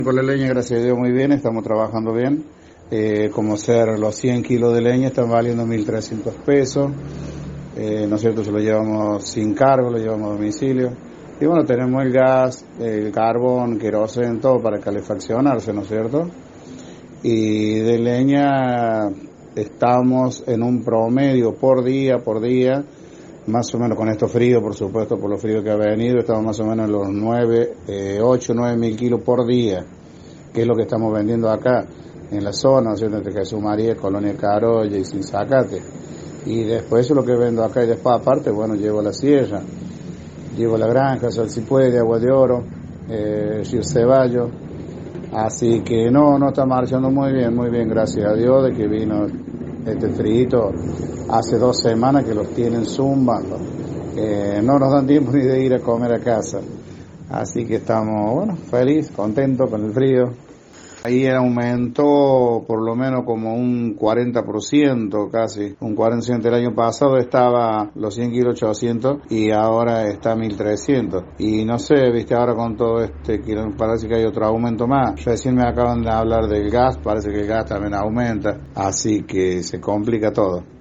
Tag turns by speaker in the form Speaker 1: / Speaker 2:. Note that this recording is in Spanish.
Speaker 1: Con la leña, gracias a Dios, muy bien, estamos trabajando bien. Como ser los 100 kilos de leña están valiendo 1.300 pesos. ¿No es cierto? Se lo llevamos sin cargo, lo llevamos a domicilio. Y bueno, tenemos el gas, el carbón, queroseno, todo para calefaccionarse, ¿no es cierto? Y de leña estamos en un promedio por día, más o menos con esto frío, por supuesto, por lo frío que ha venido, estamos más o menos en los 8, 9 mil kilos por día, que es lo que estamos vendiendo acá, en la zona, ¿no es cierto?, entre Jesús María, Colonia Carolla y Sinzacate. Y después eso es lo que vendo acá, y después aparte, bueno, llevo la sierra, llevo la granja, Salsipuede, Agua de Oro, Río Ceballos. Así que no está marchando muy bien, gracias a Dios, de que vino este frito hace 2 semanas que los tienen zumbando. No nos dan tiempo ni de ir a comer a casa. Así que estamos, bueno, feliz, contentos con el frío. Ahí aumentó por lo menos como un 40%, casi un 40%. El año pasado estaba los 100 kilos 800 y ahora está 1.300. Y no sé, viste, ahora con todo que parece que hay otro aumento más. Recién me acaban de hablar del gas, parece que el gas también aumenta, así que se complica todo.